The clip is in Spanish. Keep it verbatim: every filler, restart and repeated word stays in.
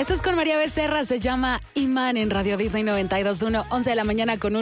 Esto es con María Becerra, se llama Imán en Radio Disney noventa y dos punto uno, once de la mañana con un